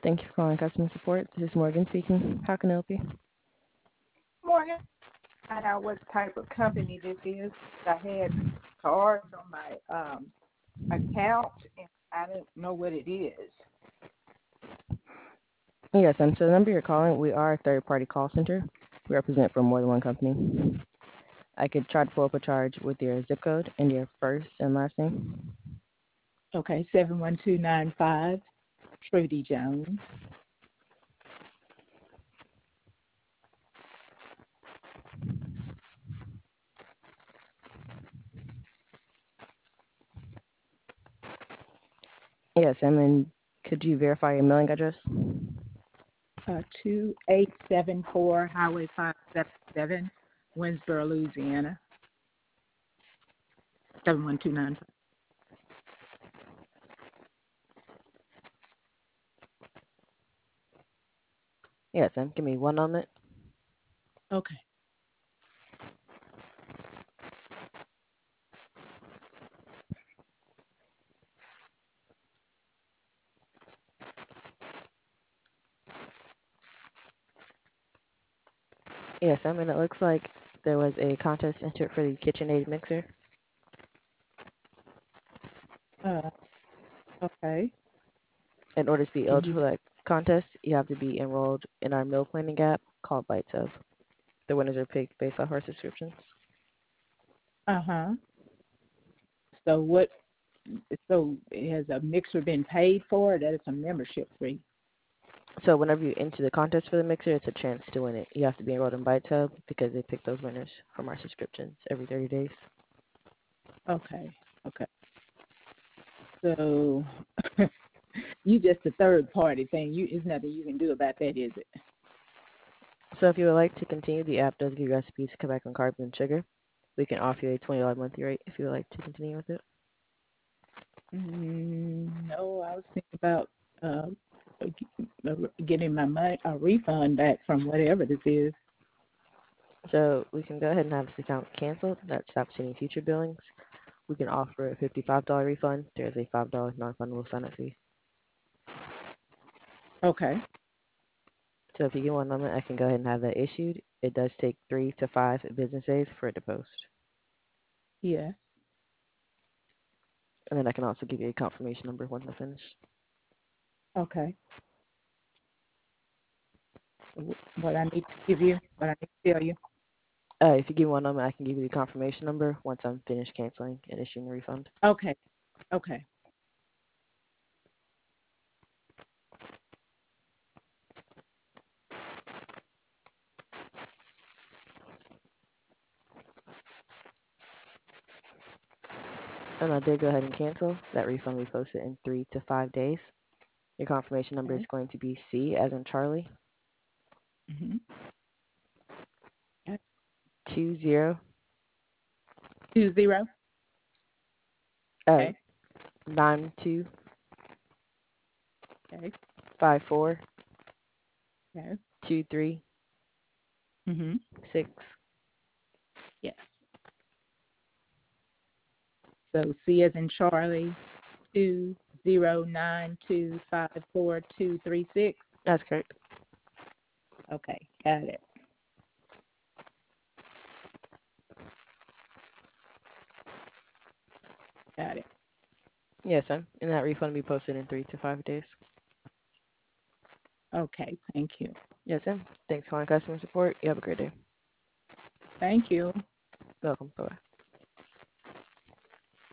Thank you for calling customer support. This is Morgan speaking. How can I help you? Morning. Find out what type of company this is. I had cards on my account, and I don't know what it is. Yes, and so the number you're calling, we are a third-party call center. We represent for more than one company. I could try to pull up a charge with your zip code and your first and last name. Okay, 71295, Trudy Jones. Yes, and then could you verify your mailing address? 2874 Highway 577, Winsboro, Louisiana, 71295. Yes, and give me one moment. Okay. Yes, I mean, it looks like there was a contest entered for the KitchenAid mixer. Uh, okay. In order to be Can eligible you? for that contest, you have to be enrolled in our meal planning app called BiteTub. The winners are picked based off our subscriptions. Uh-huh. So what? So has a mixer been paid for? Or that is a membership fee. So whenever you enter the contest for the mixer, it's a chance to win it. You have to be enrolled in BiteTub because they pick those winners from our subscriptions every 30 days. Okay. Okay. So you just a third party thing. It's nothing you can do about that, is it? So if you would like to continue, the app does give you recipes to cut back on carbs and sugar. We can offer you a $20 monthly rate if you would like to continue with it. No, I was thinking about uh, getting my money, a refund back from whatever this is. So we can go ahead and have this account canceled. That stops any future billings. We can offer a $55 refund. There's a $5 non-refundable sign-up fee. Okay. So if you give one moment, I can go ahead and have that issued. It does take 3 to 5 business days for it to post. Yeah. And then I can also give you a confirmation number once I finish. Okay. What I need to give you, what I need to tell you. If you give me one moment, I can give you the confirmation number once I'm finished canceling and issuing the refund. Okay. Okay. And I did go ahead and cancel. That refund will be posted in 3 to 5 days. Your confirmation number is Okay. going to be C as in Charlie, Mhm. Okay. 20, 20. uh, Okay. 9254 Okay. 23 Okay. Mhm. 6. Yes. So C as in Charlie, 209254236. That's correct. Okay. Got it. Got it. Yes, sir. And that refund will be posted in 3 to 5 days. Okay. Thank you. Yes, sir. Thanks for calling customer support. You have a great day. Thank you. Welcome. Bye-bye.